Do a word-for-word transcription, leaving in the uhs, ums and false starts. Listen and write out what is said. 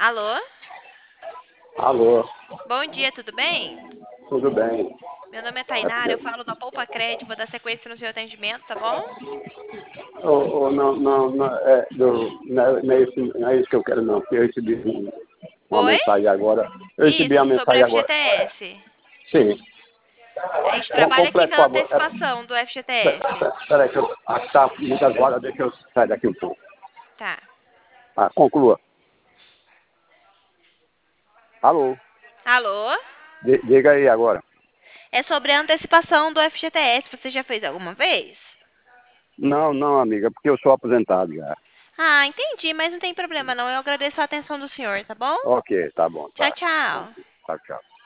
Alô? Alô, Bom dia, tudo bem? tudo bem? Meu nome é Tainara, eu falo da Poupa Crédito, vou dar sequência no seu atendimento, tá bom? Oh, oh, não, não, não, é, do, não, é, não, é isso, não é isso que eu quero não, porque eu recebi um- uma Oi? mensagem agora. Eu recebi Isso, a sobre o mensagem agora. F G T S. Sim. A gente Com- trabalha aqui Complete, por pela favor. É, antecipação do pe- F G T S. pe- Peraí, que eu acho que tá muitas horas, deixa eu sair daqui um pouco. Tá. Ah, conclua. Alô, Alô? di- diga aí agora. É sobre a antecipação do F G T S. Você já fez alguma vez? Não, não, amiga, porque eu sou aposentado já. Ah, entendi, mas não tem problema não. Eu agradeço a atenção do senhor, tá bom? Ok, tá bom, Tchau, tá. tchau. Tchau, tchau.